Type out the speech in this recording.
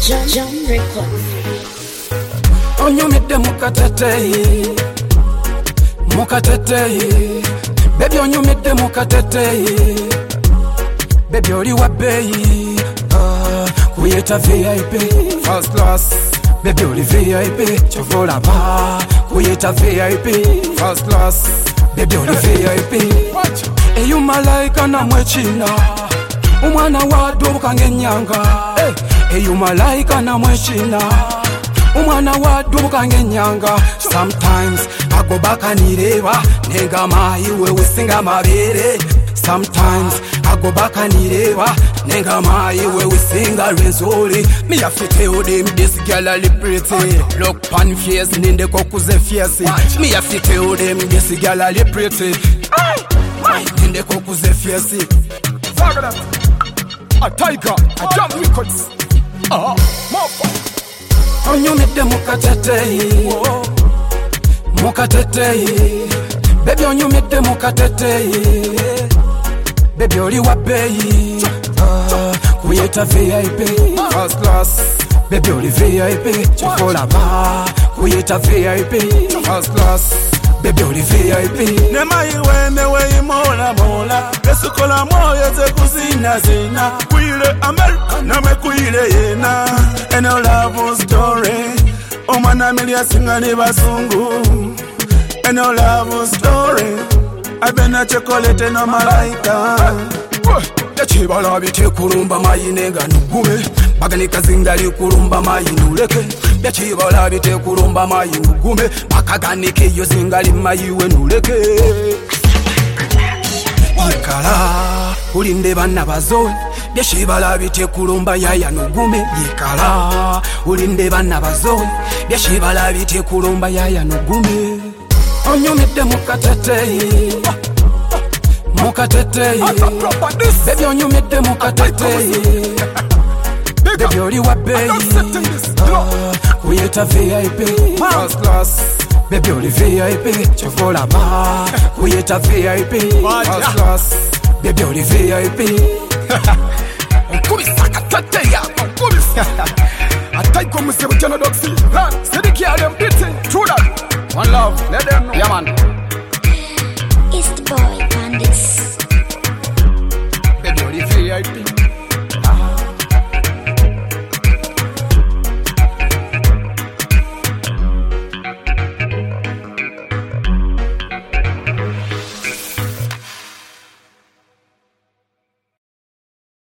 Jam Records. Onyumide mukatetei, mukatetei. Baby onyumide mukatetei. Baby oli wa bei, kuyeta VIP, first class. Baby oli VIP, chovola ba. Kuyeta VIP, first class. Baby oli VIP. Eyu malaika na mwechina, umwana wadubuka ngenyanga. Eyu malaika na mwechina, umwana wadubuka ngenyanga. Sometimes I go back and nireba nenga mayiwe wisinga mabere. Sometimes I go back and nireba nenga mayiwe wisinga renzoli. Me a fit tell them this girl a pretty. Look pan face ninde kokuze fierce. Me a fit tell them this girl a pretty. Ninde kokuze fierce. Zaga a tiger, a Jam Records. Onyumide mukatetei, mukatetei. Baby onyumide mukatetei. Baby oli wa bei, kuyeta VIP, first class. Baby oli VIP, chokola ba. Kuyeta VIP, first class. Baby oli VIP. Nema iwe mewe imola mola. Yesukola moyo ze kuzina zina. Kuile America na me kuile yena. And a love story. Omana milia singa ni basungu. And a love story. Abena chocolate no malaika. Yachibala bite kurumba mayinenga nugume. Baganika zingali kurumba mayinuleke. Yachibala bite kurumba mayinugume. Bakaganike yo zingali mayiwe nuleke. Yikala ulinde bana bazoe. Yachibala bite kurumba yaya nugume. Yikala ulinde bana bazoe. Yachibala bite kurumba yaya nugume. Onyumide mukatetei, mukatetei. Baby onyumide mukatetei. Baby oli wa bei, kuyeta VIP, first class. Baby oli VIP, chovola ba. Kuyeta VIP, first class. Baby oli VIP. Nkubisa kateteya, nkubisa. Ataiko musebo jana doxi. Sediki alem beating, true that. One love, let them know. Yeah, man.